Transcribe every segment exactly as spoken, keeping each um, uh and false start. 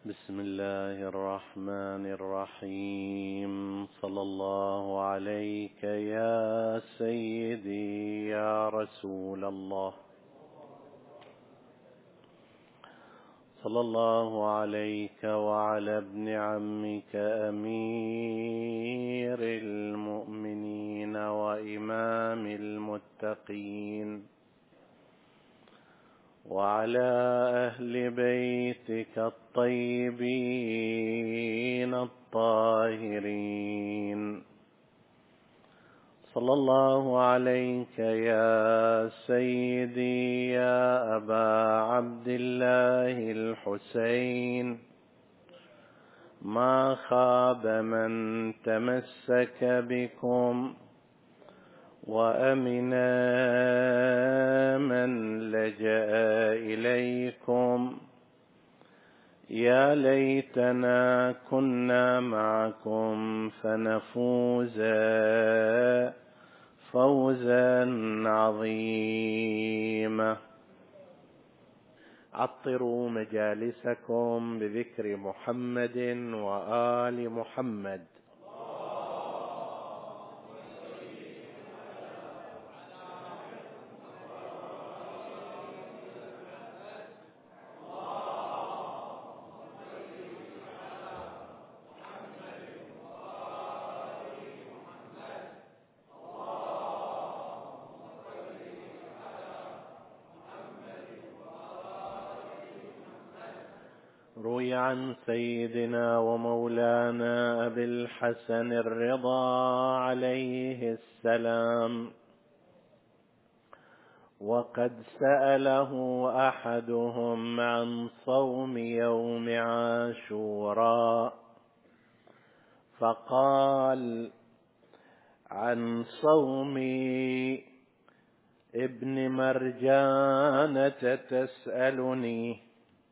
بسم الله الرحمن الرحيم. صلى الله عليك يا سيدي يا رسول الله. صلى الله عليك وعلى ابن عمك أمير المؤمنين وإمام المتقين، وعلى أهل بيتك الطيبين الطاهرين. صلى الله عليك يا سيدي يا أبا عبد الله الحسين. ما خاب من تمسك بكم وأمنا من لجأ إليكم. يا ليتنا كنا معكم فنفوز فوزا عظيما. عطروا مجالسكم بذكر محمد وآل محمد. روي عن سيدنا ومولانا أبي الحسن الرضا عليه السلام، وقد سأله أحدهم عن صوم يوم عاشوراء، فقال: عن صوم ابن مرجانة تسألني؟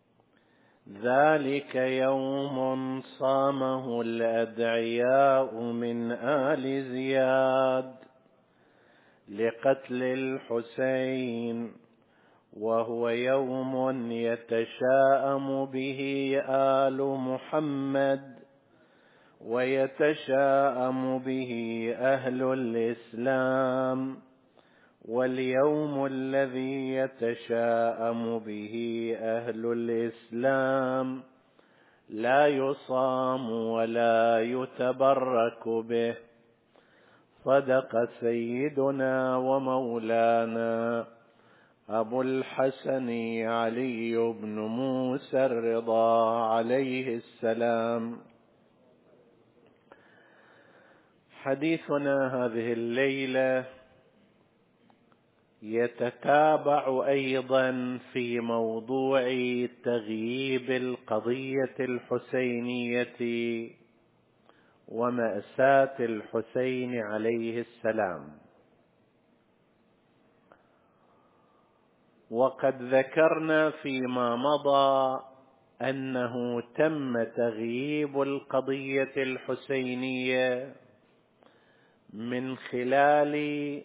ذلك يوم صامه الأدعياء من آل زياد لقتل الحسين، وهو يوم يتشاءم به آل محمد ويتشاءم به أهل الإسلام، واليوم الذي يتشاءم به أهل الإسلام لا يصام ولا يتبرك به. صدق سيدنا ومولانا أبو الحسن علي بن موسى الرضا عليه السلام. حديثنا هذه الليلة يتتابع أيضا في موضوع تغييب القضية الحسينية ومأساة الحسين عليه السلام. وقد ذكرنا فيما مضى أنه تم تغييب القضية الحسينية من خلال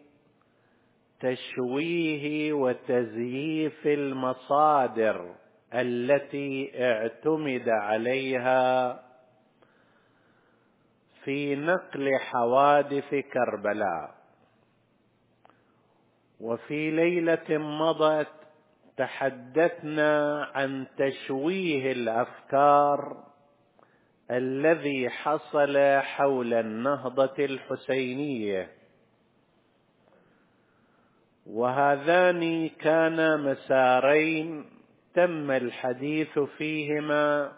تشويه وتزييف المصادر التي اعتمد عليها في نقل حوادث كربلاء. وفي ليلة مضت تحدثنا عن تشويه الأفكار الذي حصل حول النهضة الحسينية، وهذان كانا مسارين تم الحديث فيهما.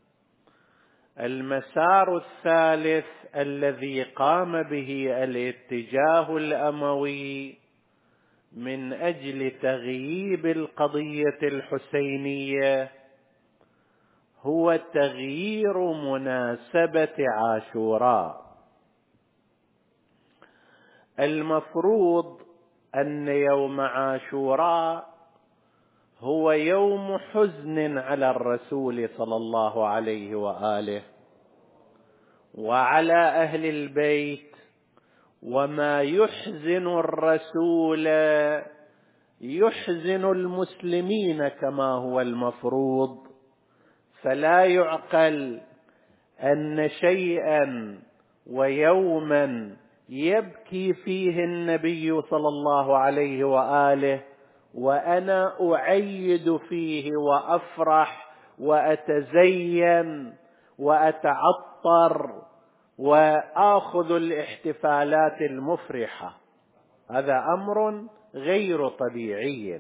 المسار الثالث الذي قام به الاتجاه الأموي من أجل تغييب القضية الحسينية هو تغيير مناسبة عاشوراء. المفروض أن يوم عاشوراء هو يوم حزن على الرسول صلى الله عليه وآله وعلى أهل البيت، وما يحزن الرسول يحزن المسلمين كما هو المفروض، فلا يعقل أن شيئا ويوما يبكي فيه النبي صلى الله عليه وآله وأنا أعيد فيه وأفرح وأتزين وأتعطر وآخذ الاحتفالات المفرحة. هذا أمر غير طبيعي.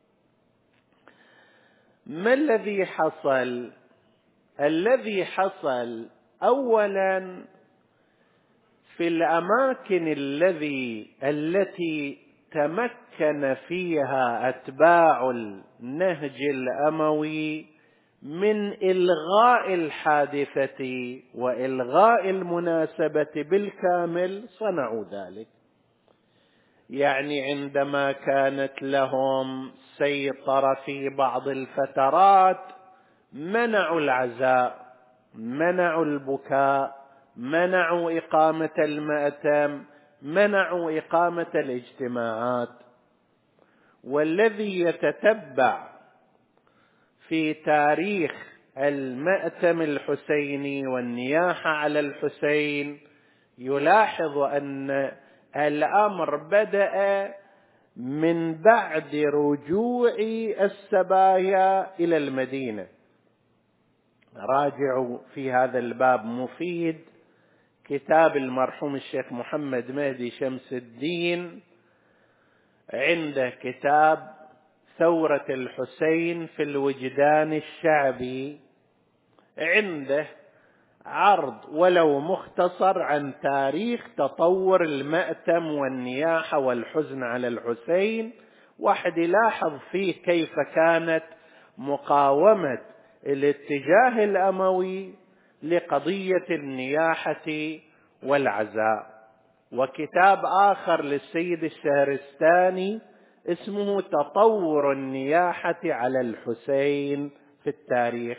ما الذي حصل؟ الذي حصل أولا في الأماكن الذي التي تمكن فيها أتباع النهج الأموي من إلغاء الحادثة وإلغاء المناسبة بالكامل صنعوا ذلك. يعني عندما كانت لهم سيطرة في بعض الفترات منعوا العزاء، منعوا البكاء، منعوا إقامة المأتم، منعوا إقامة الاجتماعات. والذي يتتبع في تاريخ المأتم الحسيني والنياحة على الحسين يلاحظ أن الأمر بدأ من بعد رجوع السبايا إلى المدينة. راجعوا في هذا الباب مفيد كتاب المرحوم الشيخ محمد مهدي شمس الدين، عنده كتاب ثورة الحسين في الوجدان الشعبي، عنده عرض ولو مختصر عن تاريخ تطور المأتم والنياحة والحزن على الحسين. واحد يلاحظ فيه كيف كانت مقاومة الاتجاه الأموي لقضية النياحة والعزاء. وكتاب آخر للسيد الشهرستاني اسمه تطور النياحة على الحسين في التاريخ.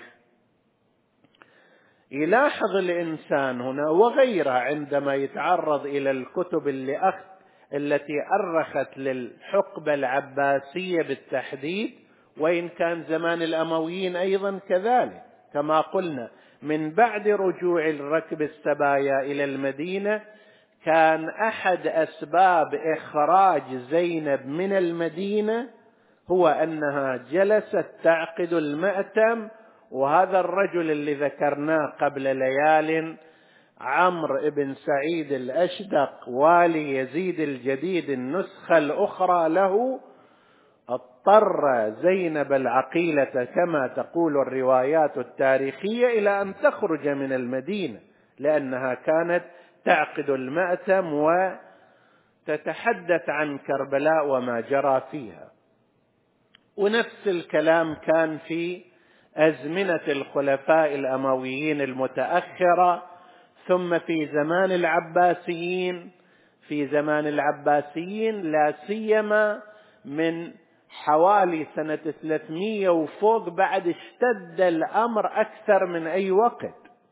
يلاحظ الإنسان هنا وغيره عندما يتعرض إلى الكتب اللي أخ... التي أرخت للحقبة العباسية بالتحديد، وإن كان زمان الأمويين أيضا كذلك كما قلنا. من بعد رجوع الركب السبايا إلى المدينة كان أحد أسباب إخراج زينب من المدينة هو أنها جلست تعقد المأتم. وهذا الرجل اللي ذكرناه قبل ليال عمرو بن سعيد الأشدق والي يزيد الجديد النسخة الأخرى له، اضطر زينب العقيلة كما تقول الروايات التاريخية إلى أن تخرج من المدينة، لأنها كانت تعقد المأتم وتتحدث عن كربلاء وما جرى فيها. ونفس الكلام كان في أزمنة الخلفاء الأمويين المتأخرة، ثم في زمان العباسيين. في زمان العباسيين لا سيما من حوالي سنة ثلاثمئة وفوق بعد اشتد الأمر أكثر من أي وقت،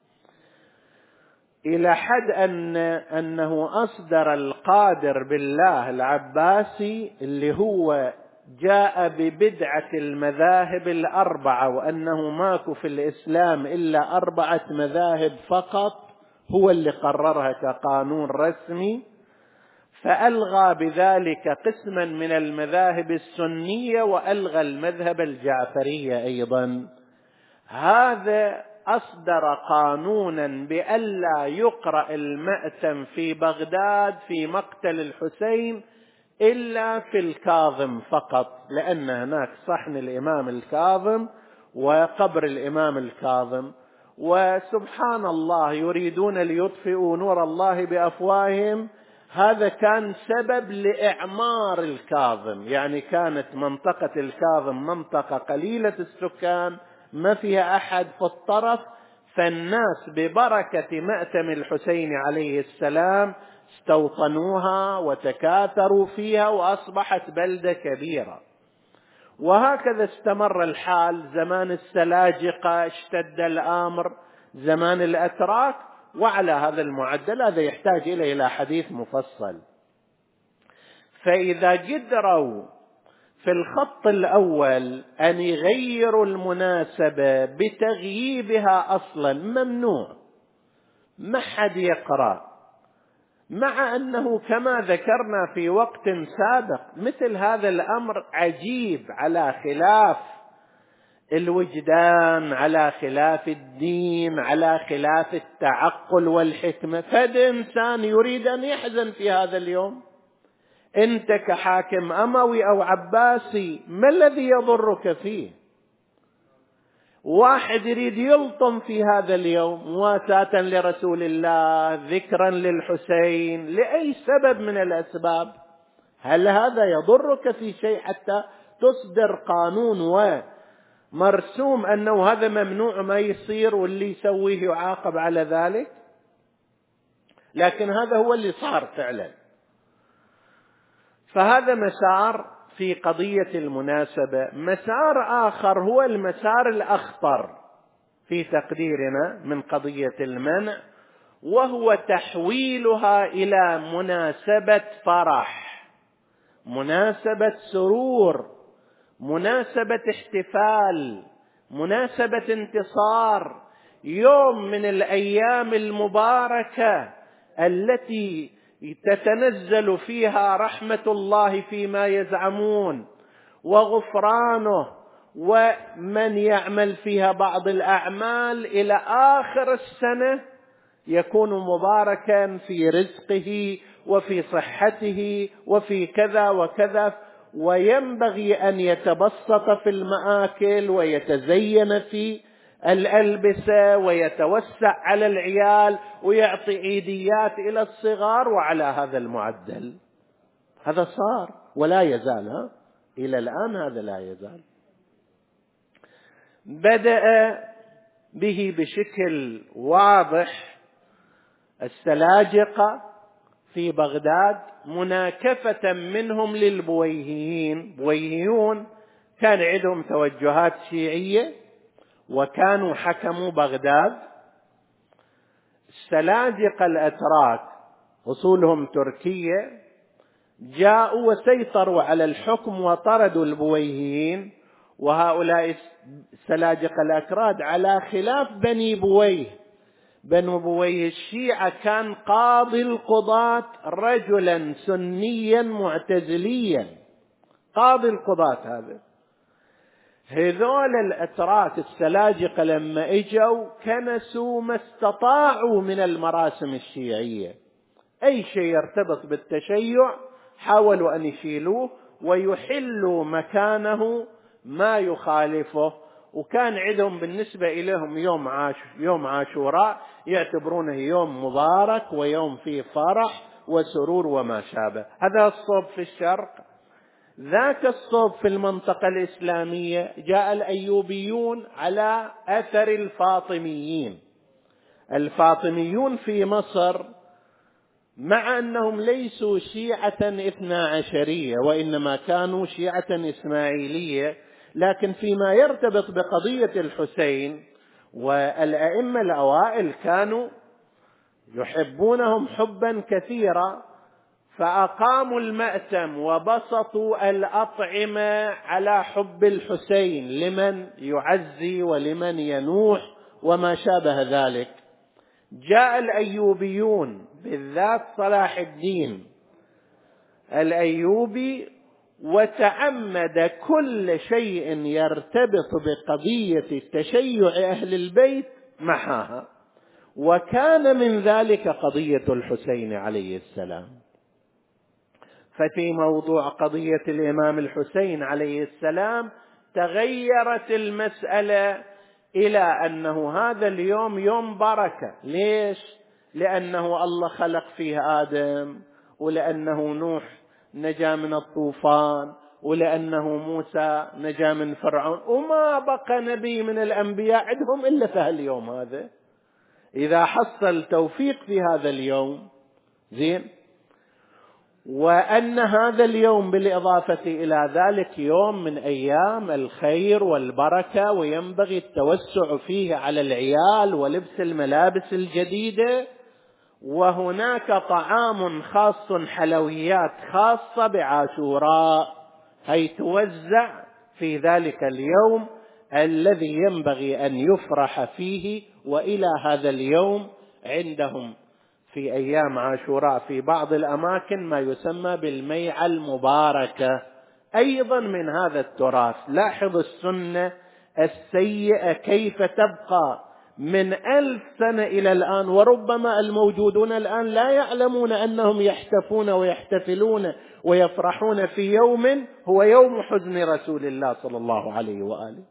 إلى حد أن أنه أصدر القادر بالله العباسي اللي هو جاء ببدعة المذاهب الأربعة، وأنه ماكو في الإسلام إلا أربعة مذاهب فقط، هو اللي قررها كقانون رسمي، فألغى بذلك قسما من المذاهب السنية وألغى المذهب الجعفري أيضا. هذا أصدر قانونا بألا يقرأ المأتم في بغداد في مقتل الحسين إلا في الكاظم فقط، لأن هناك صحن الإمام الكاظم وقبر الإمام الكاظم. وسبحان الله يريدون ليطفئوا نور الله بأفواههم. هذا كان سبب لإعمار الكاظم، يعني كانت منطقة الكاظم منطقة قليلة السكان ما فيها أحد في الطرف، فالناس ببركة مأتم الحسين عليه السلام استوطنوها وتكاثروا فيها وأصبحت بلدة كبيرة. وهكذا استمر الحال. زمان السلاجقة اشتد الأمر، زمان الأتراك، وعلى هذا المعدل هذا يحتاج إلى إلى حديث مفصل. فإذا قدروا في الخط الأول أن يغيروا المناسبة بتغييبها أصلا ممنوع، ما حد يقرأ، مع أنه كما ذكرنا في وقت سابق مثل هذا الأمر عجيب، على خلاف الوجدان، على خلاف الدين، على خلاف التعقل والحكمة. فده إنسان يريد أن يحزن في هذا اليوم. أنت كحاكم أموي أو عباسي ما الذي يضرك فيه؟ واحد يريد يلطم في هذا اليوم مواساة لرسول الله، ذكرا للحسين، لأي سبب من الأسباب، هل هذا يضرك في شيء حتى تصدر قانون ومرسوم أنه هذا ممنوع ما يصير واللي يسويه يعاقب على ذلك؟ لكن هذا هو اللي صار فعلا. فهذا مسار في قضية المناسبة. مسار آخر هو المسار الأخطر في تقديرنا من قضية المنع، وهو تحويلها إلى مناسبة فرح، مناسبة سرور، مناسبة احتفال، مناسبة انتصار، يوم من الأيام المباركة التي تتنزل فيها رحمة الله فيما يزعمون وغفرانه، ومن يعمل فيها بعض الأعمال إلى آخر السنة يكون مباركا في رزقه وفي صحته وفي كذا وكذا، وينبغي أن يتبسط في المآكل ويتزين في الألبسة ويتوسع على العيال ويعطي عيديات إلى الصغار، وعلى هذا المعدل. هذا صار ولا يزال، ها؟ إلى الآن هذا لا يزال. بدأ به بشكل واضح السلاجقة في بغداد مناكفة منهم للبويهيين. بويهيون كان عندهم توجهات شيعية وكانوا حكموا بغداد. السلاجقة الأتراك أصولهم تركية جاءوا وسيطروا على الحكم وطردوا البويهيين، وهؤلاء السلاجقة الأكراد على خلاف بني بويه. بنو بويه الشيعة كان قاضي القضاة رجلا سنيا معتزليا، قاضي القضاة هذا. هذول الأتراك السلاجقة لما اجوا كنسوا ما استطاعوا من المراسم الشيعية، أي شيء يرتبط بالتشيع حاولوا أن يشيلوه ويحلوا مكانه ما يخالفه. وكان عندهم بالنسبة إليهم يوم عاش يوم عاشوراء يعتبرونه يوم مبارك ويوم فيه فرح وسرور وما شابه. هذا الصوب في الشرق. ذاك الصوب في المنطقة الإسلامية جاء الأيوبيون على أثر الفاطميين. الفاطميون في مصر مع أنهم ليسوا شيعة اثنا عشرية وإنما كانوا شيعة إسماعيلية، لكن فيما يرتبط بقضية الحسين والأئمة الأوائل كانوا يحبونهم حبا كثيرا، فأقاموا المأتم وبسطوا الأطعمة على حب الحسين لمن يعزي ولمن ينوح وما شابه ذلك. جاء الأيوبيون بالذات صلاح الدين الأيوبي وتعمد كل شيء يرتبط بقضية تشيع أهل البيت محاها، وكان من ذلك قضية الحسين عليه السلام. ففي موضوع قضية الإمام الحسين عليه السلام تغيرت المسألة إلى أنه هذا اليوم يوم بركة. ليش؟ لأنه الله خلق فيه آدم، ولأنه نوح نجا من الطوفان، ولأنه موسى نجا من فرعون، وما بقى نبي من الأنبياء عندهم إلا في اليوم هذا. إذا حصل توفيق في هذا اليوم زين. وأن هذا اليوم بالإضافة إلى ذلك يوم من أيام الخير والبركة، وينبغي التوسع فيه على العيال ولبس الملابس الجديدة، وهناك طعام خاص حلويات خاصة بعاشوراء هي توزع في ذلك اليوم الذي ينبغي أن يفرح فيه. وإلى هذا اليوم عندهم في أيام عاشوراء في بعض الأماكن ما يسمى بالميعة المباركة، أيضا من هذا التراث. لاحظ السنة السيئة كيف تبقى من ألف سنة إلى الآن، وربما الموجودون الآن لا يعلمون أنهم يحتفون ويحتفلون ويفرحون في يوم هو يوم حزن رسول الله صلى الله عليه وآله.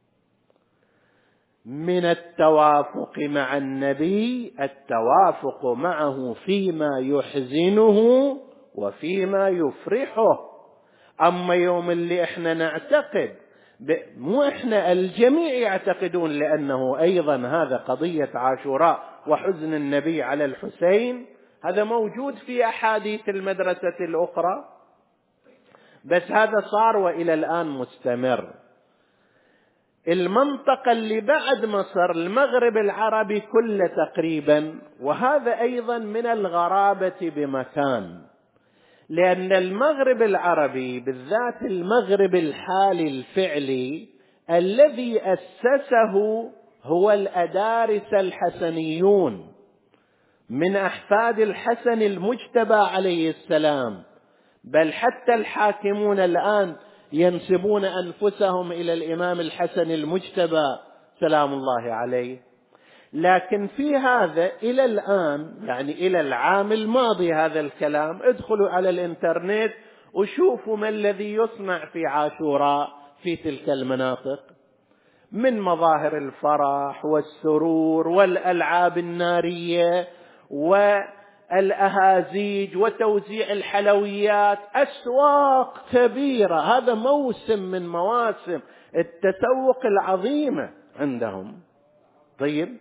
من التوافق مع النبي التوافق معه فيما يحزنه وفيما يفرحه. أما يوم اللي احنا نعتقد، مو احنا، الجميع يعتقدون، لأنه أيضا هذا قضية عاشوراء وحزن النبي على الحسين، هذا موجود في أحاديث المدرسة الأخرى، بس هذا صار وإلى الآن مستمر. المنطقة اللي بعد مصر المغرب العربي كله تقريبا، وهذا أيضا من الغرابة بمكان، لأن المغرب العربي بالذات المغرب الحالي الفعلي الذي أسسه هو الأدارس الحسنيون من أحفاد الحسن المجتبى عليه السلام، بل حتى الحاكمون الآن ينسبون أنفسهم إلى الإمام الحسن المجتبى سلام الله عليه. لكن في هذا إلى الآن، يعني إلى العام الماضي هذا الكلام، ادخلوا على الإنترنت وشوفوا ما الذي يصنع في عاشوراء في تلك المناطق من مظاهر الفرح والسرور والألعاب النارية والأهازيج وتوزيع الحلويات، أسواق كبيرة. هذا موسم من مواسم التسوق العظيمة عندهم. طيب،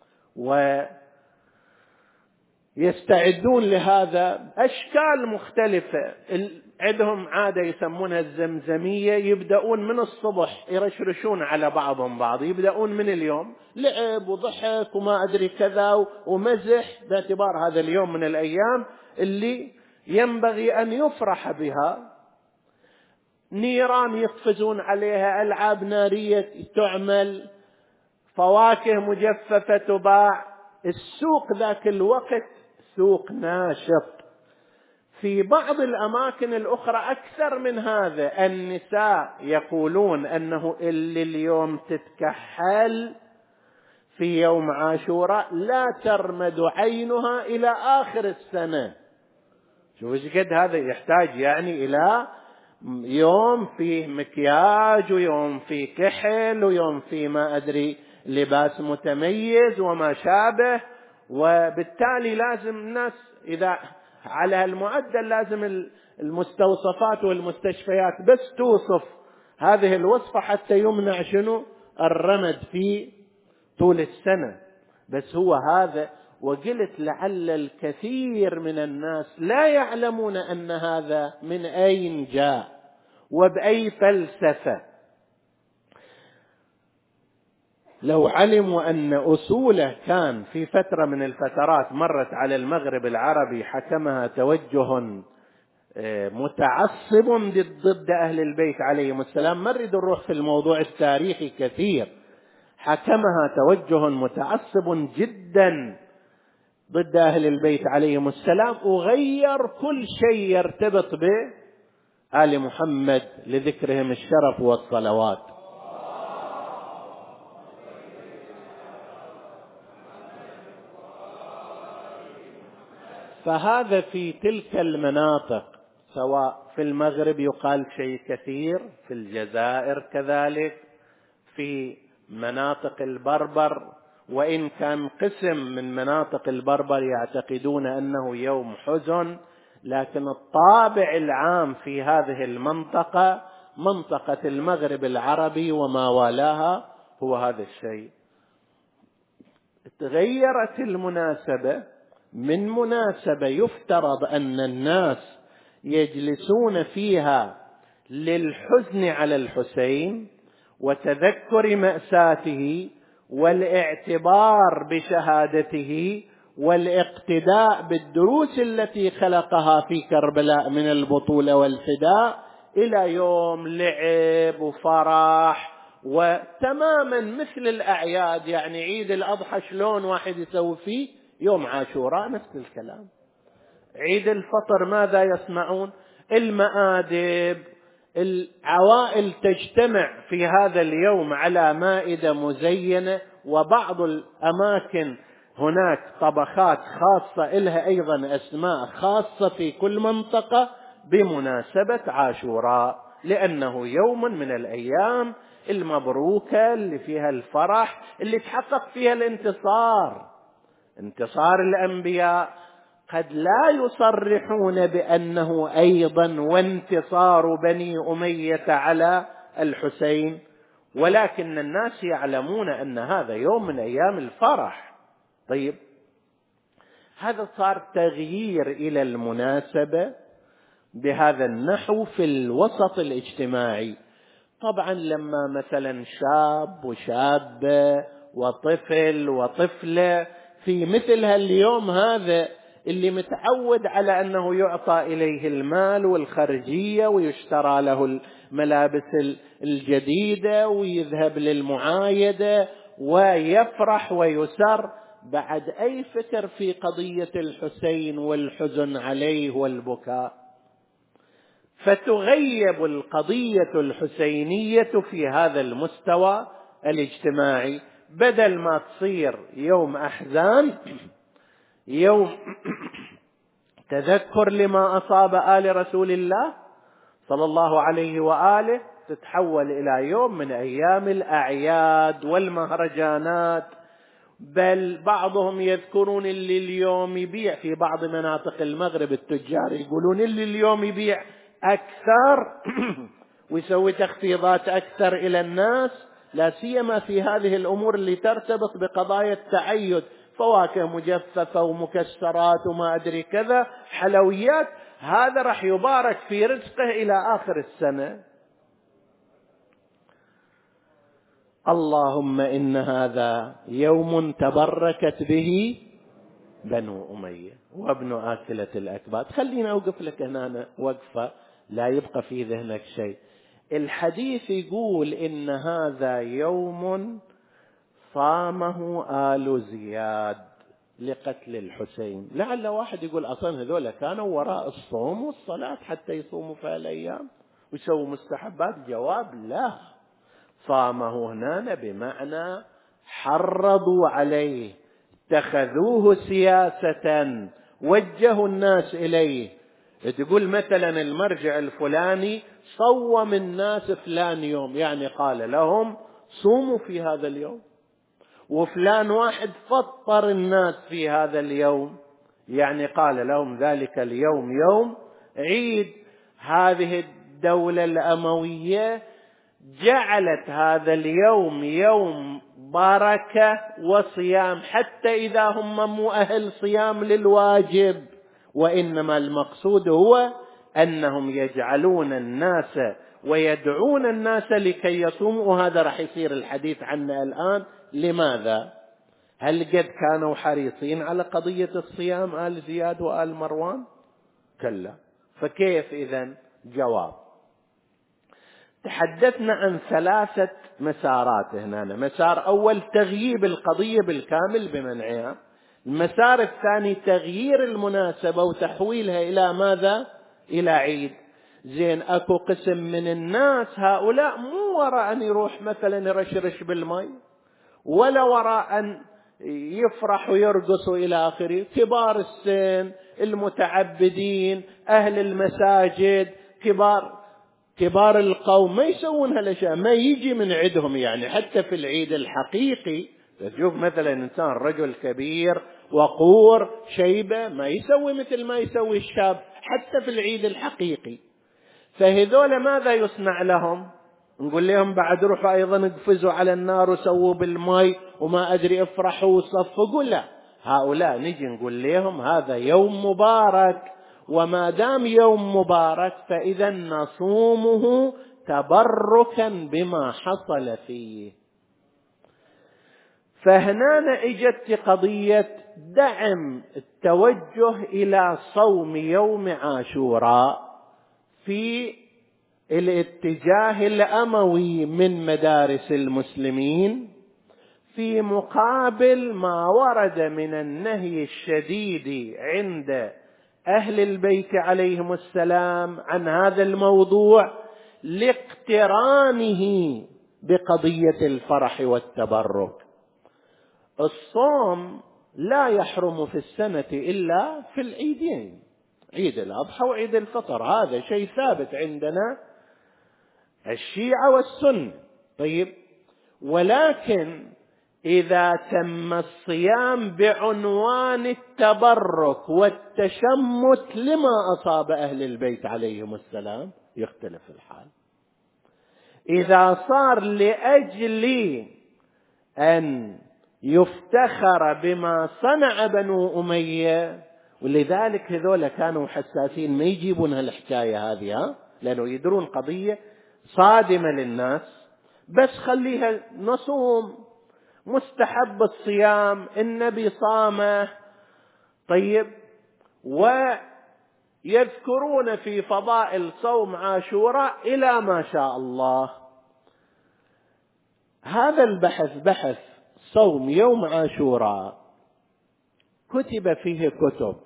ويستعدون لهذا أشكال مختلفة. عندهم عادة يسمونها الزمزمية، يبدأون من الصبح يرشرشون على بعضهم بعض، يبدأون من اليوم لعب وضحك وما أدري كذا ومزح، باعتبار هذا اليوم من الأيام اللي ينبغي أن يفرح بها. نيران يقفزون عليها، ألعاب نارية تعمل، فواكه مجففة تباع. السوق ذاك الوقت سوق ناشط. في بعض الأماكن الأخرى أكثر من هذا، النساء يقولون أنه اللي اليوم تتكحل في يوم عاشوراء لا ترمد عينها إلى آخر السنة. شوف ايش قد هذا يحتاج يعني إلى يوم فيه مكياج ويوم فيه كحل ويوم فيه ما أدري لباس متميز وما شابه. وبالتالي لازم الناس إذا على المعدل لازم المستوصفات والمستشفيات بس توصف هذه الوصفة حتى يمنع شنو الرمد في طول السنة. بس هو هذا، وقلت لعل الكثير من الناس لا يعلمون أن هذا من أين جاء وبأي فلسفة. لو علموا أن أصوله كان في فترة من الفترات مرت على المغرب العربي حكمها توجه متعصب ضد أهل البيت عليهم السلام، ما نريد نروح في الموضوع التاريخي كثير، حكمها توجه متعصب جدا ضد أهل البيت عليهم السلام، وغير كل شيء يرتبط بآل محمد لذكرهم الشرف والصلوات. فهذا في تلك المناطق، سواء في المغرب يقال شيء كثير، في الجزائر كذلك، في مناطق البربر، وإن كان قسم من مناطق البربر يعتقدون أنه يوم حزن، لكن الطابع العام في هذه المنطقة، منطقة المغرب العربي وما والاها، هو هذا الشيء. تغيرت المناسبة من مناسبة يفترض أن الناس يجلسون فيها للحزن على الحسين وتذكر مأساته والاعتبار بشهادته والاقتداء بالدروس التي خلقها في كربلاء من البطولة والفداء، إلى يوم لعب وفرح، وتماما مثل الأعياد. يعني عيد الأضحى شلون واحد يسوي فيه، يوم عاشوراء نفس الكلام. عيد الفطر ماذا يصنعون؟ المآدب، العوائل تجتمع في هذا اليوم على مائدة مزينة، وبعض الأماكن هناك طبخات خاصة لها أيضا أسماء خاصة في كل منطقة بمناسبة عاشوراء، لأنه يوم من الأيام المبروكة اللي فيها الفرح، اللي تحقق فيها الانتصار، انتصار الأنبياء. قد لا يصرحون بأنه أيضا وانتصار بني أمية على الحسين، ولكن الناس يعلمون أن هذا يوم من أيام الفرح. طيب، هذا صار تغيير إلى المناسبة بهذا النحو في الوسط الاجتماعي. طبعا لما مثلا شاب وشابة وطفل وطفلة في مثل هاليوم هذا اللي متعود على أنه يعطى إليه المال والخرجية ويشترى له الملابس الجديدة ويذهب للمعايدة ويفرح ويسر، بعد أي فكر في قضية الحسين والحزن عليه والبكاء، فتغيب القضية الحسينية في هذا المستوى الاجتماعي. بدل ما تصير يوم أحزان، يوم تذكر لما أصاب آل رسول الله صلى الله عليه وآله، تتحول إلى يوم من أيام الأعياد والمهرجانات. بل بعضهم يذكرون اللي اليوم يبيع في بعض مناطق المغرب، التجار يقولون اللي اليوم يبيع أكثر ويسوي تخفيضات أكثر إلى الناس، لا سيما في هذه الأمور اللي ترتبط بقضايا التعيد، فواكه مجففة ومكسرات وما أدري كذا، حلويات، هذا راح يبارك في رزقه إلى آخر السنة. اللهم إن هذا يوم تبركت به بنو أمية وابن آكلة الأكباد. خلينا أوقف لك هنا وقفة لا يبقى في ذهنك شيء. الحديث يقول إن هذا يوم صامه آل زياد لقتل الحسين. لعل واحد يقول أصلا هذول كانوا وراء الصوم والصلاة حتى يصوموا في الأيام ويسووا مستحبات. جواب لا، صامه هنا بمعنى حرضوا عليه، اتخذوه سياسة، وجهوا الناس إليه. تقول مثلا المرجع الفلاني صوم الناس فلان يوم، يعني قال لهم صوموا في هذا اليوم، وفلان واحد فطر الناس في هذا اليوم، يعني قال لهم ذلك اليوم يوم عيد. هذه الدولة الأموية جعلت هذا اليوم يوم بركة وصيام، حتى إذا هم مو أهل صيام للواجب، وإنما المقصود هو أنهم يجعلون الناس ويدعون الناس لكي يصوموا. وهذا راح يصير الحديث عنه الآن. لماذا؟ هل قد كانوا حريصين على قضية الصيام آل زياد وآل مروان؟ كلا. فكيف إذن؟ جواب. تحدثنا عن ثلاثة مسارات هنا. مسار أول تغييب القضية بالكامل بمنعها. المسار الثاني تغيير المناسبة وتحويلها إلى ماذا؟ إلى عيد. زين، أكو قسم من الناس هؤلاء مو وراء أن يروح مثلا يرشرش بالماء، ولا وراء أن يفرح ويرقص إلى آخره. كبار السن، المتعبدين، أهل المساجد، كبار كبار القوم ما يسوون هالأشياء، ما يجي من عندهم. يعني حتى في العيد الحقيقي تشوف مثلا إنسان رجل كبير وقور شيبة ما يسوي مثل ما يسوي الشاب حتى في العيد الحقيقي. فهذول ماذا يصنع لهم؟ نقول لهم بعد روحوا أيضا اقفزوا على النار وسووا بالماء وما أدري افرحوا وصفقوا. لا، هؤلاء نجي نقول لهم هذا يوم مبارك، وما دام يوم مبارك فإذا نصومه تبركا بما حصل فيه. فهنا اجت قضية دعم التوجه إلى صوم يوم عاشوراء في الاتجاه الأموي من مدارس المسلمين، في مقابل ما ورد من النهي الشديد عند أهل البيت عليهم السلام عن هذا الموضوع لاقترانه بقضية الفرح والتبرك. الصوم لا يحرم في السنة إلا في العيدين، عيد الأضحى وعيد الفطر، هذا شيء ثابت عندنا الشيعة والسنة. طيب، ولكن إذا تم الصيام بعنوان التبرك والتشمت لما أصاب أهل البيت عليهم السلام يختلف الحال. إذا صار لأجل أن يفتخر بما صنع بنو أمية، ولذلك هذول كانوا حساسين ما يجيبون هالحكاية هذه، لأنه يدرون قضية صادمة للناس، بس خليها نصوم، مستحب الصيام، النبي صامه. طيب، ويذكرون في فضائل صوم عاشوراء إلى ما شاء الله. هذا البحث، بحث صوم يوم عاشوراء، كتب فيه كتب،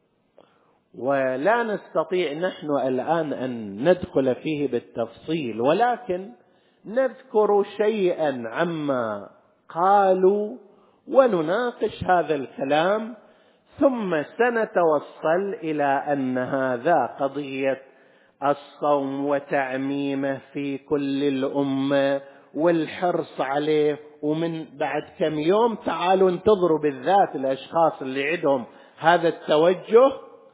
ولا نستطيع نحن الآن أن ندخل فيه بالتفصيل، ولكن نذكر شيئا عما قالوا ونناقش هذا الكلام، ثم سنتوصل إلى أن هذا قضية الصوم وتعميمه في كل الأمة والحرص عليه، ومن بعد كم يوم تعالوا انتظروا بالذات الأشخاص اللي عندهم هذا التوجه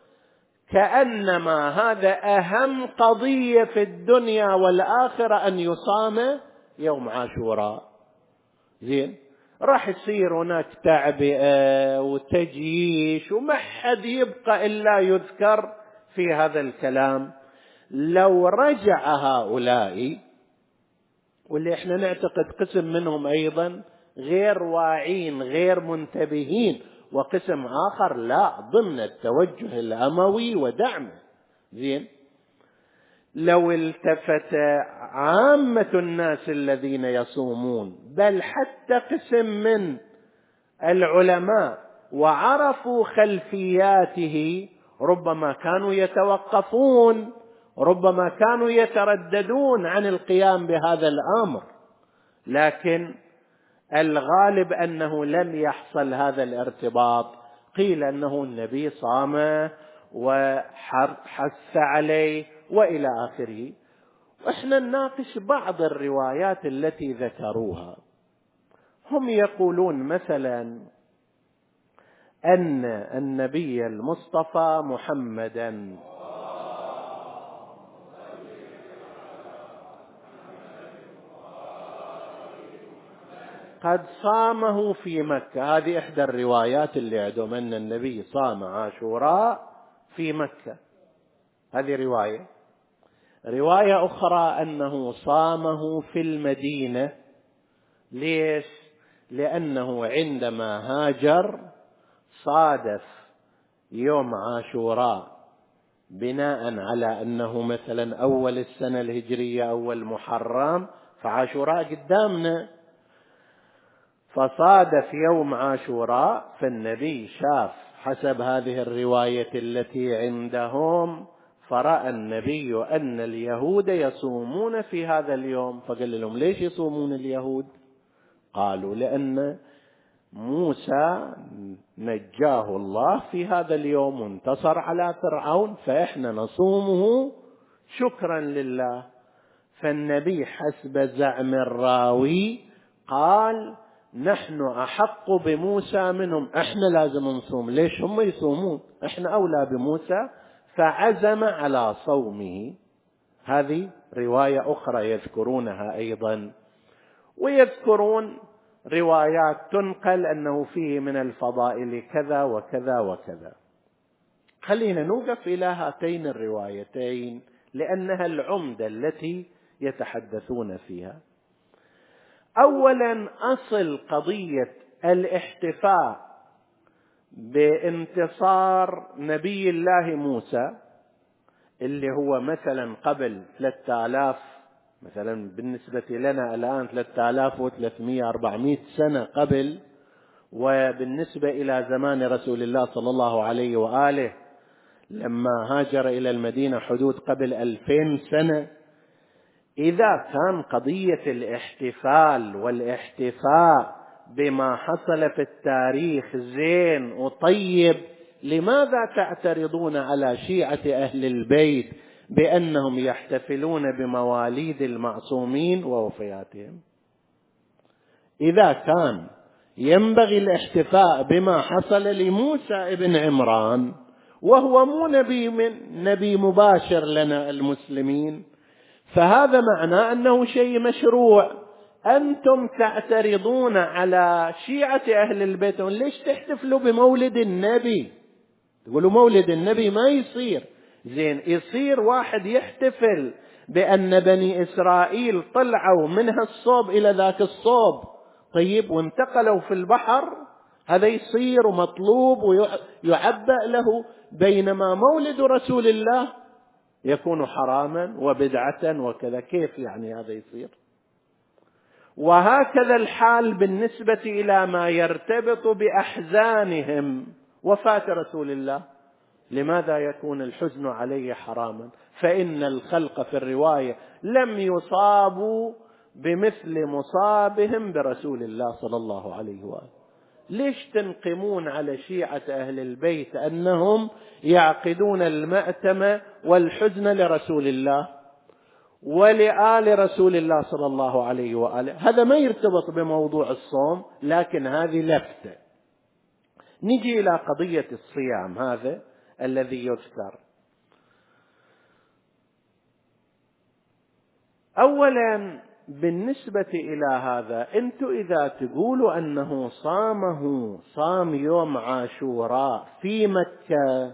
كأنما هذا أهم قضية في الدنيا والآخرة أن يصام يوم عاشوراء. زين، راح يصير هناك تعبئة وتجيش وما حد يبقى إلا يذكر في هذا الكلام. لو رجع هؤلاء، واللي احنا نعتقد قسم منهم أيضا غير واعين غير منتبهين، وقسم آخر لا، ضمن التوجه الأموي ودعمه، زين، لو التفت عامة الناس الذين يصومون، بل حتى قسم من العلماء، وعرفوا خلفياته، ربما كانوا يتوقفون، ربما كانوا يترددون عن القيام بهذا الأمر، لكن الغالب أنه لم يحصل هذا الارتباط. قيل أنه النبي صام وحث عليه وإلى آخره. وإحنا نناقش بعض الروايات التي ذكروها. هم يقولون مثلا أن النبي المصطفى محمدا قد صامه في مكة. هذه إحدى الروايات اللي عندهم، أن النبي صام عاشوراء في مكة، هذه رواية. رواية أخرى أنه صامه في المدينة. ليش؟ لأنه عندما هاجر صادف يوم عاشوراء بناء على أنه مثلا أول السنة الهجرية، أول محرم، فعاشوراء قدامنا، فصادف يوم عاشوراء، فالنبي شاف حسب هذه الرواية التي عندهم، فرأى النبي أن اليهود يصومون في هذا اليوم، فقال لهم ليش يصومون اليهود؟ قالوا لأن موسى نجاه الله في هذا اليوم وانتصر على فرعون، فإحنا نصومه شكرا لله. فالنبي حسب زعم الراوي قال نحن أحق بموسى منهم، إحنا لازم نصوم، ليش هم يصومون؟ إحنا أولى بموسى، فعزم على صومه. هذه رواية أخرى يذكرونها أيضا، ويذكرون روايات تنقل أنه فيه من الفضائل كذا وكذا وكذا. خلينا نوقف إلى هاتين الروايتين لأنها العمدة التي يتحدثون فيها. أولا، أصل قضية الاحتفاء بانتصار نبي الله موسى اللي هو مثلا قبل ثلاثة آلاف، مثلا بالنسبة لنا الآن ثلاثة آلاف وثلاثمائة أربعمائة سنة قبل، وبالنسبة إلى زمان رسول الله صلى الله عليه وآله لما هاجر إلى المدينة حدود قبل ألفين سنة، إذا كان قضية الاحتفال والاحتفاء بما حصل في التاريخ زين وطيب، لماذا تعترضون على شيعة أهل البيت بأنهم يحتفلون بمواليد المعصومين ووفياتهم؟ إذا كان ينبغي الاحتفاء بما حصل لموسى ابن عمران، وهو مو نبي من نبي مباشر لنا المسلمين، فهذا معناه أنه شيء مشروع. أنتم تعترضون على شيعة أهل البيت، ليش تحتفلوا بمولد النبي؟ تقولوا مولد النبي ما يصير. زين، يصير واحد يحتفل بأن بني إسرائيل طلعوا من هالصوب إلى ذاك الصوب، طيب، وانتقلوا في البحر، هذا يصير ومطلوب ويعبأ له، بينما مولد رسول الله يكون حراما وبدعة وكذا. كيف يعني هذا يصير؟ وهكذا الحال بالنسبة إلى ما يرتبط بأحزانهم، وفاة رسول الله، لماذا يكون الحزن عليه حراما؟ فإن الخلق في الرواية لم يصابوا بمثل مصابهم برسول الله صلى الله عليه وآله. ليش تنقمون على شيعة أهل البيت أنهم يعقدون المأتم والحزن لرسول الله ولآل رسول الله صلى الله عليه وآله؟ هذا ما يرتبط بموضوع الصوم، لكن هذه لفتة. نجي إلى قضية الصيام هذا الذي يذكر. أولا بالنسبة إلى هذا، أنتم إذا تقولوا أنه صامه صام يوم عاشوراء في مكة،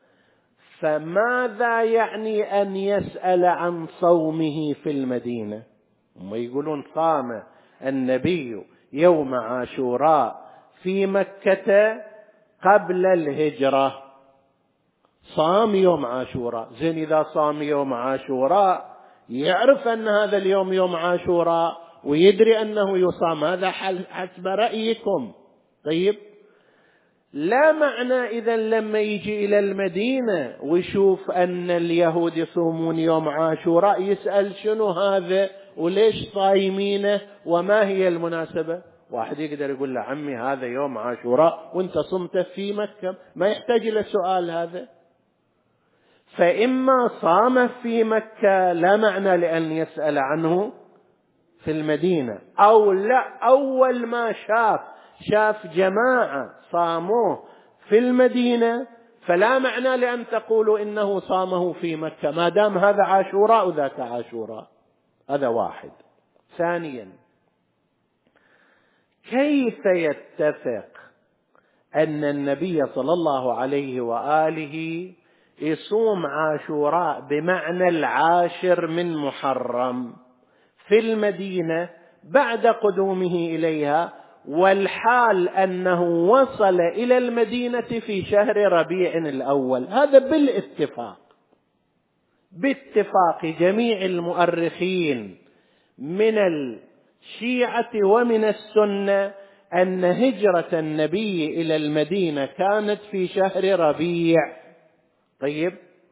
فماذا يعني أن يسأل عن صومه في المدينة؟ هم يقولون صام النبي يوم عاشوراء في مكة قبل الهجرة، صام يوم عاشوراء. زين، إذا صام يوم عاشوراء يعرف أن هذا اليوم يوم عاشوراء ويدري أنه يصام، هذا حسب رأيكم. طيب، لا معنى إذن لما يجي إلى المدينة ويشوف أن اليهود يصومون يوم عاشوراء يسأل شنو هذا وليش صايمينه وما هي المناسبة؟ واحد يقدر يقول له عمي هذا يوم عاشوراء وانت صمت في مكة، ما يحتاج إلى السؤال هذا. فإما صام في مكة لا معنى لأن يسأل عنه في المدينة، أو لا، أول ما شاف شاف جماعة صاموه في المدينة فلا معنى لأن تقولوا إنه صامه في مكة، ما دام هذا عاشوراء وذاك عاشوراء. هذا واحد. ثانيا، كيف يتفق أن النبي صلى الله عليه وآله يصوم عاشوراء بمعنى العاشر من محرم في المدينة بعد قدومه إليها، والحال أنه وصل إلى المدينة في شهر ربيع الأول؟ هذا بالاتفاق، باتفاق جميع المؤرخين من الشيعة ومن السنة أن هجرة النبي إلى المدينة كانت في شهر ربيع. طيب،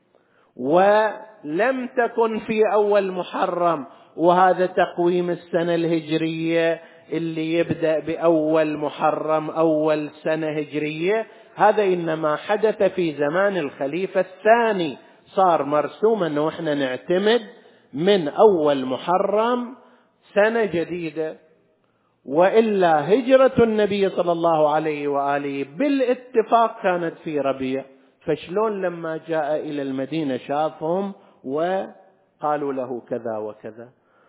ولم تكن في أول محرم، وهذا تقويم السنة الهجرية اللي يبدأ بأول محرم أول سنة هجرية، هذا إنما حدث في زمان الخليفة الثاني، صار مرسوم أنه إحنا نعتمد من أول محرم سنة جديدة. وإلا هجرة النبي صلى الله عليه وآله بالاتفاق كانت في ربيع، فشلون لما جاء إلى المدينة شافهم وقالوا له كذا وكذا؟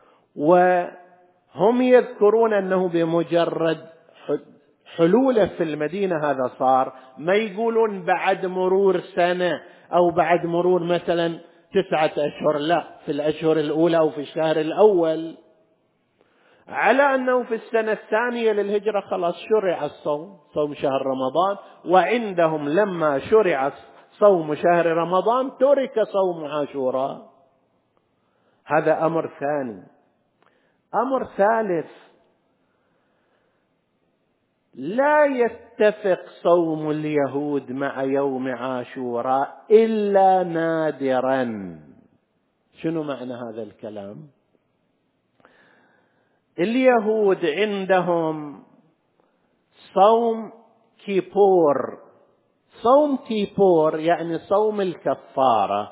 وهم يذكرون أنه بمجرد حلوله في المدينة هذا صار، ما يقولون بعد مرور سنة أو بعد مرور مثلا تسعة أشهر، لا، في الأشهر الأولى أو في الشهر الأول، على أنه في السنة الثانية للهجرة خلاص شرع الصوم، صوم شهر رمضان. وعندهم لما شرع صوم شهر رمضان ترك صوم عاشوراء. هذا أمر ثاني. أمر ثالث، لا يتفق صوم اليهود مع يوم عاشوراء إلا نادرا. شنو معنى هذا الكلام؟ اليهود عندهم صوم كيبور. صوم كيبور يعني صوم الكفارة،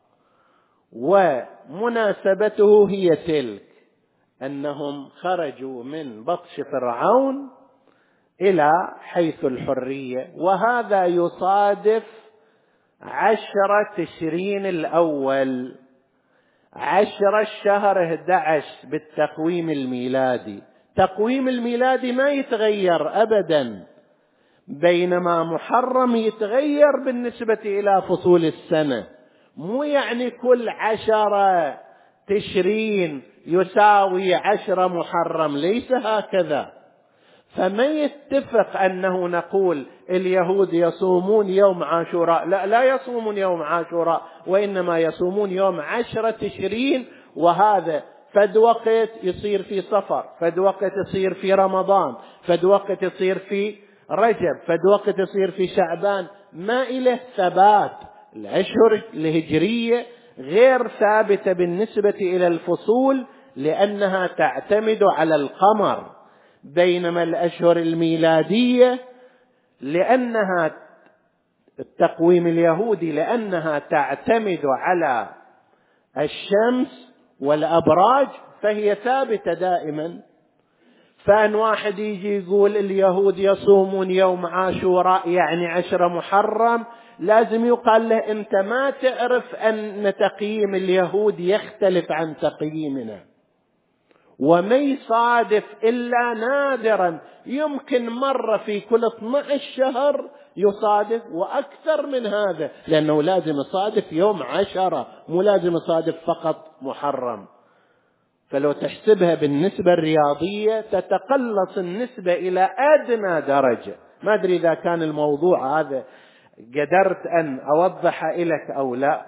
ومناسبته هي تلك أنهم خرجوا من بطش فرعون إلى حيث الحرية، وهذا يصادف عشرة تشرين الأول، عشرة الشهر أحد عشر بالتقويم الميلادي. تقويم الميلادي ما يتغير أبدا، بينما محرم يتغير بالنسبة إلى فصول السنة. مو يعني كل عشرة تشرين يساوي عشرة محرم، ليس هكذا. فما يتفق أنه نقول اليهود يصومون يوم عاشوراء، لا لا يصومون يوم عاشوراء، وإنما يصومون يوم عشرة تشرين، وهذا فد وقت يصير في صفر، فد وقت يصير في رمضان، فد وقت يصير في رجب، فد وقت يصير في شعبان. ما إله ثبات. الأشهر الهجرية غير ثابتة بالنسبة إلى الفصول لأنها تعتمد على القمر، بينما الأشهر الميلادية لأنها التقويم اليهودي لأنها تعتمد على الشمس والأبراج فهي ثابتة دائما. فأن واحد يجي يقول اليهود يصومون يوم عاشوراء يعني عشرة محرم، لازم يقال له أنت ما تعرف أن تقييم اليهود يختلف عن تقييمنا، وما يصادف إلا نادرا، يمكن مرة في كل اثني عشر شهر يصادف، وأكثر من هذا، لأنه لازم يصادف يوم عشرة، مو لازم يصادف فقط محرم. فلو تحسبها بالنسبة الرياضية تتقلص النسبة إلى أدنى درجة. ما أدري إذا كان الموضوع هذا قدرت أن أوضح لك أو لا.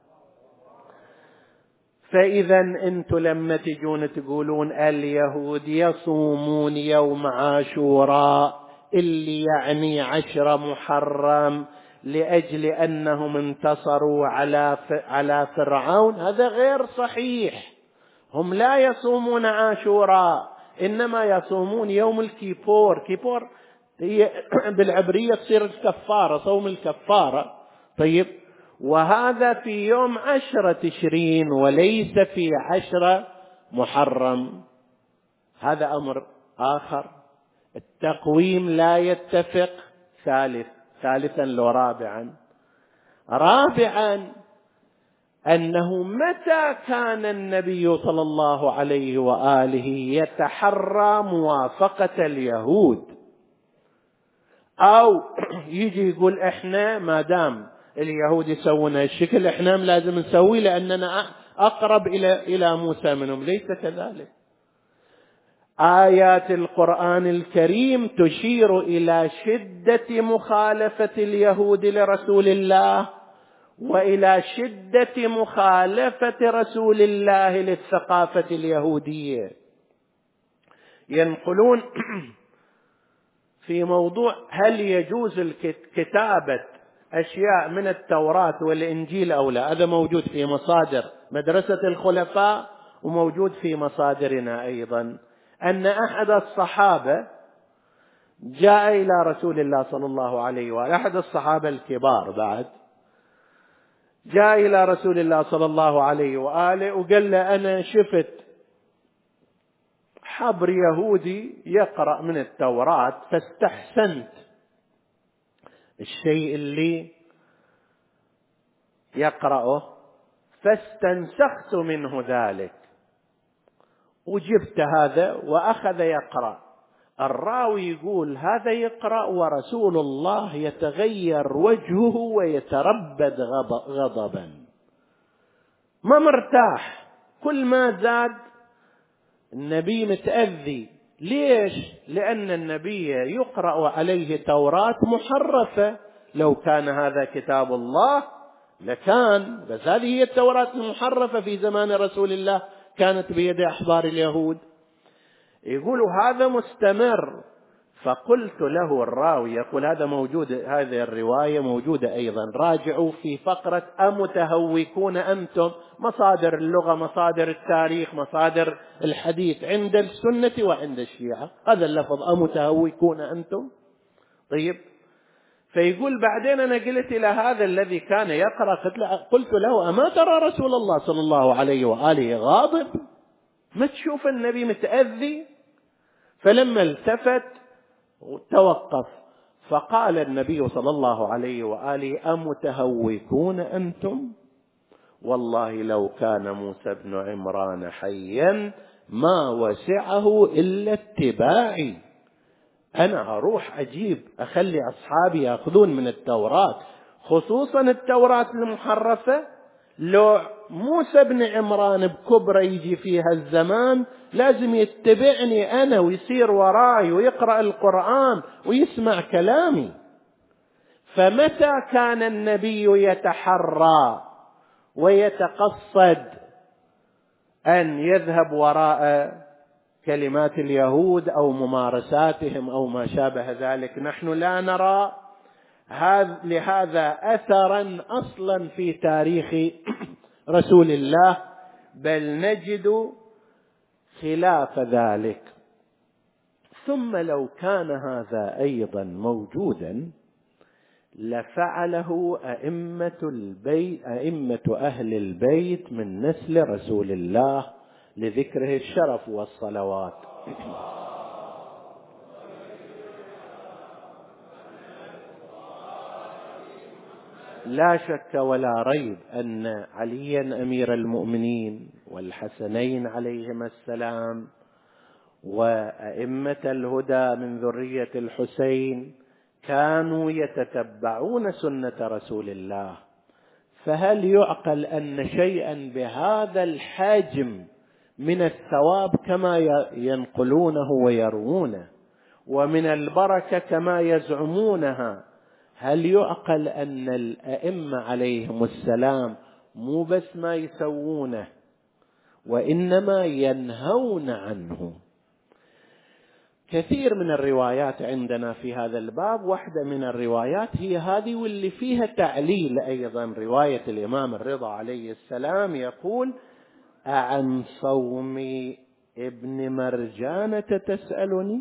فإذا أنتم لما تجون تقولون اليهود يصومون يوم عاشوراء اللي يعني عشرة محرم لأجل أنهم انتصروا على على فرعون، هذا غير صحيح. هم لا يصومون عاشوراء، إنما يصومون يوم الكيبور. كيبور هي بالعبرية تصير الكفارة، صوم الكفارة. طيب، وهذا في يوم عشرة تشرين وليس في عشرة محرم. هذا أمر آخر. التقويم لا يتفق. ثالث ثالثا لو رابعا رابعا أنه متى كان النبي صلى الله عليه وآله يتحرى موافقة اليهود، أو يجي يقول إحنا ما دام اليهود يسوون هالشكل إحنا لازم نسوي لأننا أقرب إلى إلى موسى منهم، ليس كذلك. آيات القرآن الكريم تشير إلى شدة مخالفة اليهود لرسول الله، وإلى شدة مخالفة رسول الله للثقافة اليهودية. ينقلون في موضوع هل يجوز كتابة أشياء من التوراة والإنجيل أو لا، هذا موجود في مصادر مدرسة الخلفاء وموجود في مصادرنا أيضا، أن أحد الصحابة جاء إلى رسول الله صلى الله عليه وآله، أحد الصحابة الكبار بعد، جاء إلى رسول الله صلى الله عليه وآله وقال له أنا شفت حبر يهودي يقرأ من التوراة فاستحسنت الشيء اللي يقرأه فاستنسخت منه ذلك وجبت هذا وأخذ يقرأ. الراوي يقول هذا يقرأ ورسول الله يتغير وجهه ويتربد غضبا، ما مرتاح، كل ما زاد النبي متأذي. ليش؟ لأن النبي يقرأ عليه توراة محرفة، لو كان هذا كتاب الله لكان، بس هذه هي التوراة المحرفة في زمان رسول الله كانت بيد أحبار اليهود. يقولوا هذا مستمر. فقلت له الراوي يقول هذا موجود، هذه الرواية موجودة أيضا، راجعوا في فقرة أمتهوكون أنتم، مصادر اللغة، مصادر التاريخ، مصادر الحديث عند السنة وعند الشيعة هذا اللفظ أمتهوكون أنتم. طيب، فيقول بعدين أنا قلت إلى هذا الذي كان يقرأ قلت له أما ترى رسول الله صلى الله عليه وآله غاضب؟ ما تشوف النبي متأذي؟ فلما التفت وتوقف فقال النبي صلى الله عليه وآله أمتهوكون أنتم؟ والله لو كان موسى بن عمران حيا ما وسعه إلا اتباعي. أنا أروح أجيب أخلي أصحابي يأخذون من التوراة، خصوصا التوراة المحرفة، لو موسى بن عمران بكبرى يجي فيها الزمان لازم يتبعني أنا ويصير وراي ويقرأ القرآن ويسمع كلامي. فمتى كان النبي يتحرى ويتقصد أن يذهب وراء كلمات اليهود أو ممارساتهم أو ما شابه ذلك؟ نحن لا نرى لهذا أثرا أصلا في تاريخ رسول الله، بل نجد خلاف ذلك. ثم لو كان هذا أيضا موجودا لفعله أئمة البيت، أئمة أهل البيت من نسل رسول الله لذكره الشرف والصلوات. لا شك ولا ريب أن عليا أمير المؤمنين والحسنين عليهما السلام وأئمة الهدى من ذرية الحسين كانوا يتتبعون سنة رسول الله. فهل يعقل أن شيئا بهذا الحجم من الثواب كما ينقلونه ويروونه ومن البركة كما يزعمونها، هل يعقل أن الأئمة عليهم السلام مو بس ما يسوونه وإنما ينهون عنه؟ كثير من الروايات عندنا في هذا الباب، واحدة من الروايات هي هذه واللي فيها تعليل أيضا، رواية الإمام الرضا عليه السلام يقول: أعن صوم ابن مرجانة تسألني؟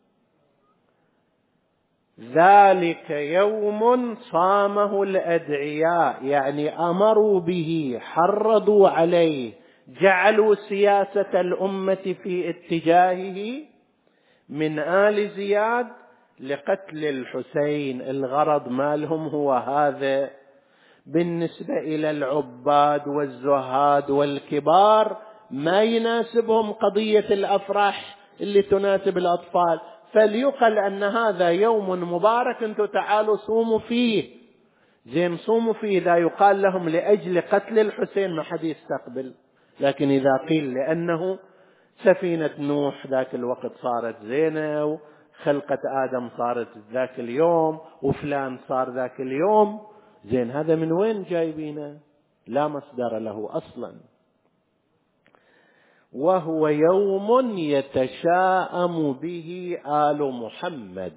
ذلك يوم صامه الأدعياء، يعني أمروا به، حرضوا عليه، جعلوا سياسة الأمة في اتجاهه من آل زياد لقتل الحسين. الغرض مالهم هو هذا. بالنسبة إلى العباد والزهاد والكبار ما يناسبهم قضية الأفراح اللي تناسب الأطفال، فليقل أن هذا يوم مبارك انتم تعالوا صوموا فيه. زين، صوموا فيه إذا يقال لهم لأجل قتل الحسين ما حد يستقبل، لكن إذا قيل لأنه سفينة نوح ذاك الوقت صارت زينة، وخلقة آدم صارت ذاك اليوم، وفلان صار ذاك اليوم، زين هذا من وين جايبينه؟ لا مصدر له أصلا. وهو يوم يتشاءم به آل محمد،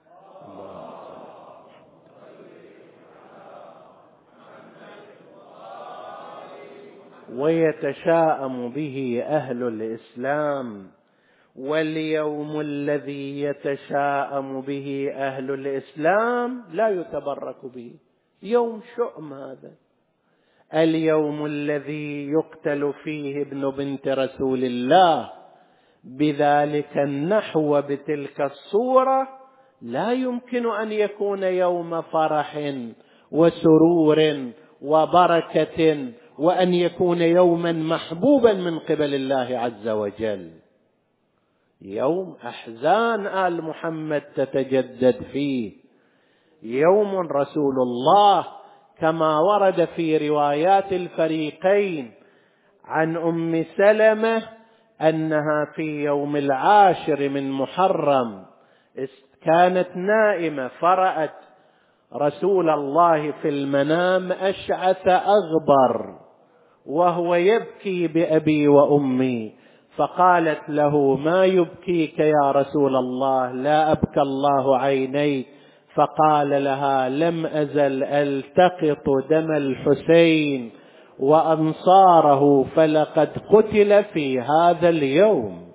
ويتشاءم به أهل الإسلام. واليوم الذي يتشاءم به أهل الإسلام لا يتبرك به، يوم شؤم هذا. اليوم الذي يقتل فيه ابن بنت رسول الله بذلك النحو بتلك الصورة لا يمكن أن يكون يوم فرح وسرور وبركة، وأن يكون يوما محبوبا من قبل الله عز وجل. يوم أحزان آل محمد تتجدد فيه، يوم رسول الله كما ورد في روايات الفريقين عن أم سلمة أنها في يوم العاشر من محرم كانت نائمة فرأت رسول الله في المنام أشعث أغبر وهو يبكي بأبي وأمي، فقالت له: ما يبكيك يا رسول الله؟ لا أبكى الله عيني. فقال لها: لم أزل ألتقط دم الحسين وأنصاره، فلقد قتل في هذا اليوم.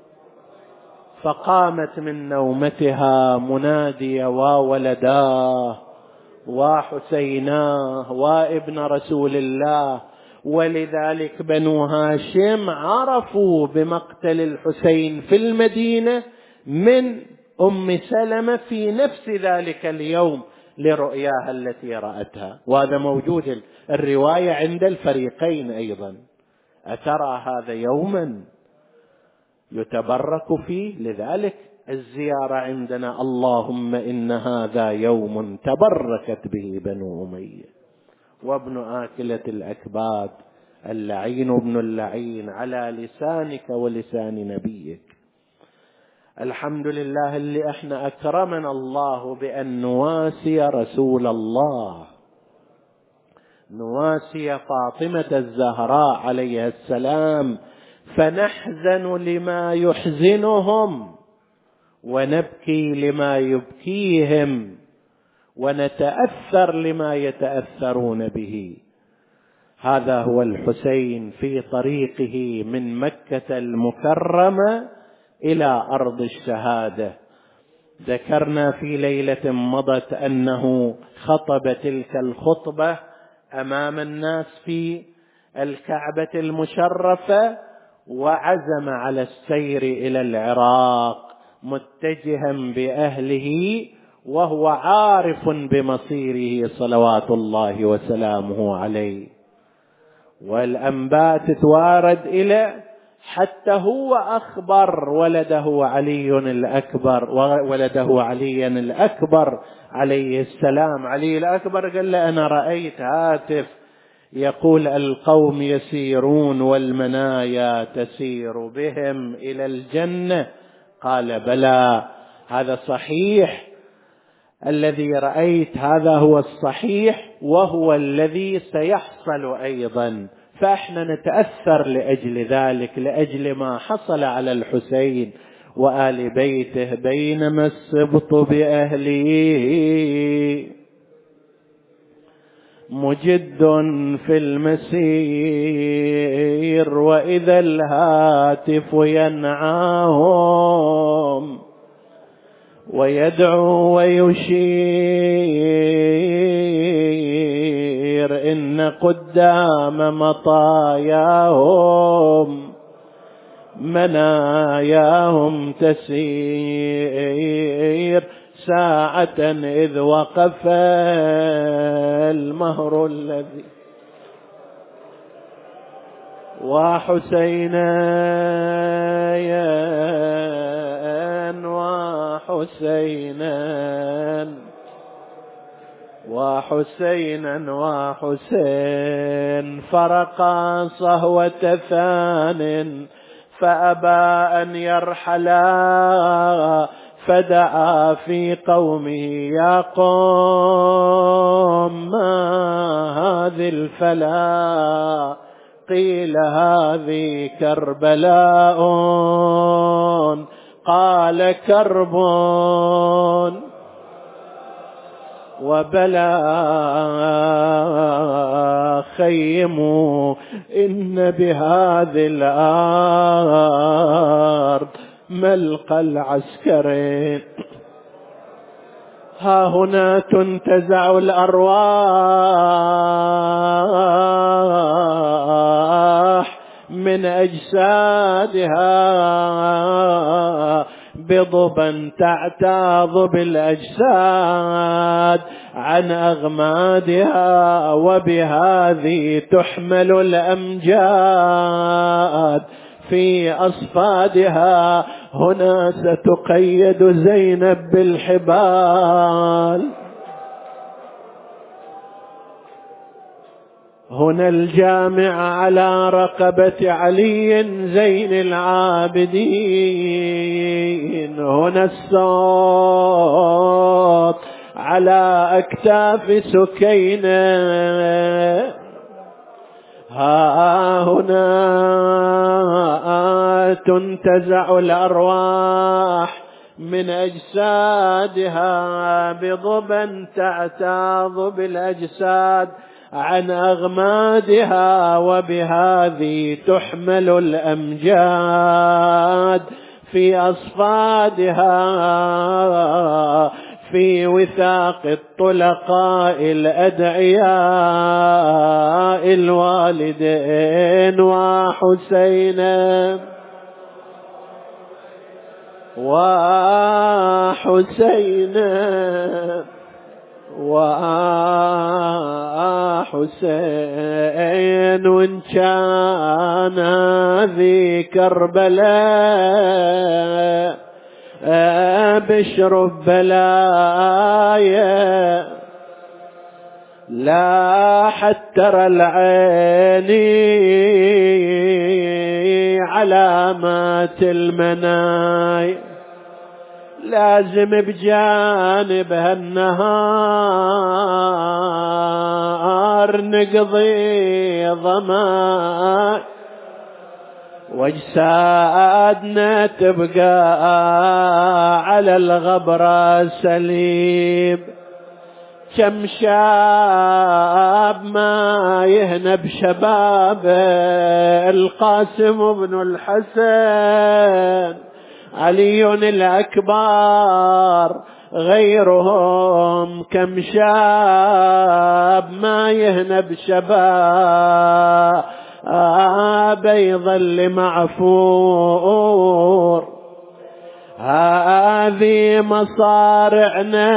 فقامت من نومتها منادية: وولداه وحسيناه وابن رسول الله. ولذلك بنو هاشم عرفوا بمقتل الحسين في المدينة من أم سلمة في نفس ذلك اليوم لرؤياها التي رأتها، وهذا موجود الرواية عند الفريقين أيضا. أترى هذا يوما يتبرك فيه؟ لذلك الزيارة عندنا: اللهم إن هذا يوم تبركت به بنو أمية. وابن آكلة الأكباد اللعين ابن اللعين على لسانك ولسان نبيك. الحمد لله اللي احنا أكرمنا الله بأن نواسي رسول الله، نواسي فاطمة الزهراء عليها السلام، فنحزن لما يحزنهم ونبكي لما يبكيهم ونتأثر لما يتأثرون به. هذا هو الحسين في طريقه من مكة المكرمة إلى أرض الشهادة. ذكرنا في ليلة مضت أنه خطب تلك الخطبة أمام الناس في الكعبة المشرفة، وعزم على السير إلى العراق متجها بأهله، وهو عارف بمصيره صلوات الله وسلامه عليه. والأنباء تتوارد إلى حتى هو أخبر ولده علي الأكبر ولده عليا الأكبر عليه السلام. علي الأكبر قال له: أنا رأيت هاتف يقول القوم يسيرون والمنايا تسير بهم إلى الجنة. قال: بلى، هذا صحيح، الذي رأيت هذا هو الصحيح وهو الذي سيحصل أيضا. فإحنا نتأثر لأجل ذلك، لأجل ما حصل على الحسين وآل بيته بينما السبط بأهله مجد في المسير، وإذا الهاتف ينعاهم ويدعو ويشير إن قدام مطاياهم مناياهم تسير، ساعة إذ وقف المهر الذي وحسينا وحسينا وحسينا وحسين فرقا صهوة ثان فأبى أن يرحلا، فدعا في قومه: يا قوم ما هذه الفلا؟ قيل: هذه كربلاء. قال: كرب وبلا خيموا إن بهذه الأرض ملقى العسكرين. ها هنا تنتزع الأرواح من أجسادها بضبا تعتاض بالأجساد عن أغمادها، وبهذه تحمل الأمجاد في أصفادها. هنا ستقيد زينب بالحبال، هنا الجامع على رقبة علي زين العابدين، هنا الصوت على أكتاف سكينة. ها هنا تنتزع الأرواح من أجسادها بضبا تعتاض بالأجساد عن أغمادها، وبهذه تحمل الأمجاد في أصفادها في وثاق الطلقاء الأدعياء الوالدين وحسينا وحسينا وحسين، وإن كان ذي كربلاء بشر بلايا لا حتر العين علامات المناي، لازم بجانبها النهار نقضي ظما، واجسادنا تبقى على الغبرة سليم. كم شاب ما يهنى بشبابه، القاسم بن الحسن علي الأكبر غيرهم، كم شاب ما يهنى بشباب يظل معفور. هذه مصارعنا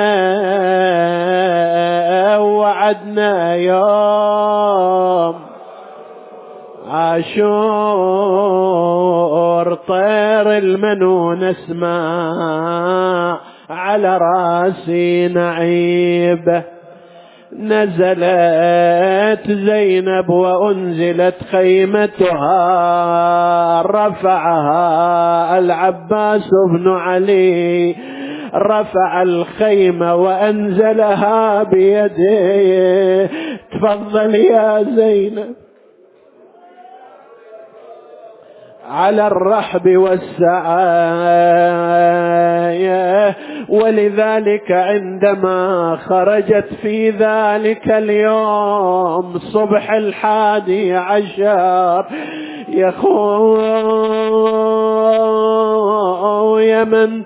وعدنا يوم عاشور، طير المنون اسمع على راسي نعيب. نزلت زينب وأنزلت خيمتها، رفعها العباس بن علي، رفع الخيمة وأنزلها بيده. تفضل يا زينب على الرحب والسعاية. ولذلك عندما خرجت في ذلك اليوم صبح الحادي عشر، يا خويا من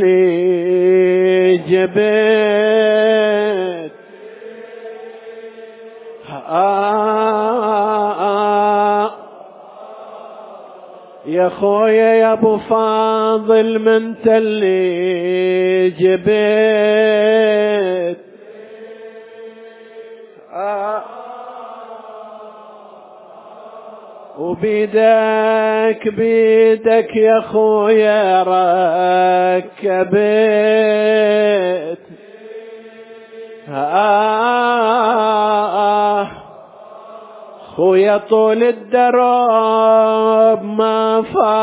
تلي جبت آه يا خويا يا ابو فاضل من تلي جبت آه وبيدك بيدك يا خويا ركبت آه خويا طول الدرب ما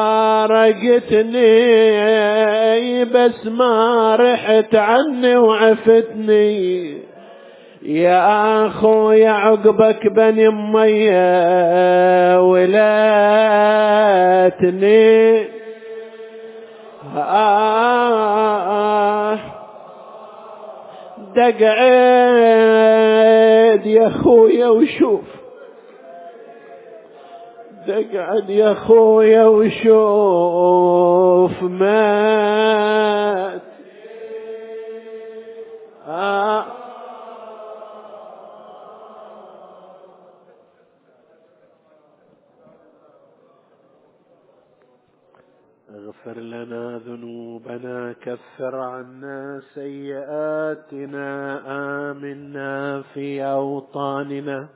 فارقتني، بس ما رحت عني وعفتني. يا خويا عقبك بني امية ولاتني آه دقعد يا خويا وشوف، دقعد يا خويا وشوف مات آه اغفر لنا ذنوبنا، كفر عنا سيئاتنا، آمنا في أوطاننا،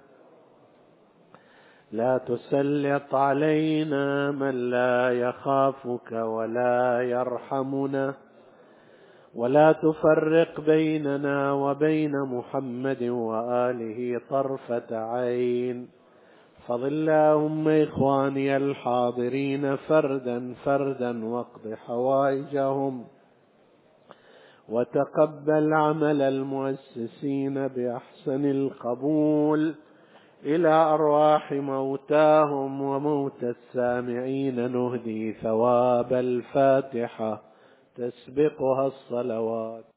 لا تسلط علينا من لا يخافك ولا يرحمنا، ولا تفرق بيننا وبين محمد وآله طرفة عين. فضل اللهم إخواني الحاضرين فردا فردا واقض حوائجهم، وتقبل عمل المؤسسين بأحسن القبول. إلى أرواح موتاهم وموتى السامعين نهدي ثواب الفاتحة تسبقها الصلوات.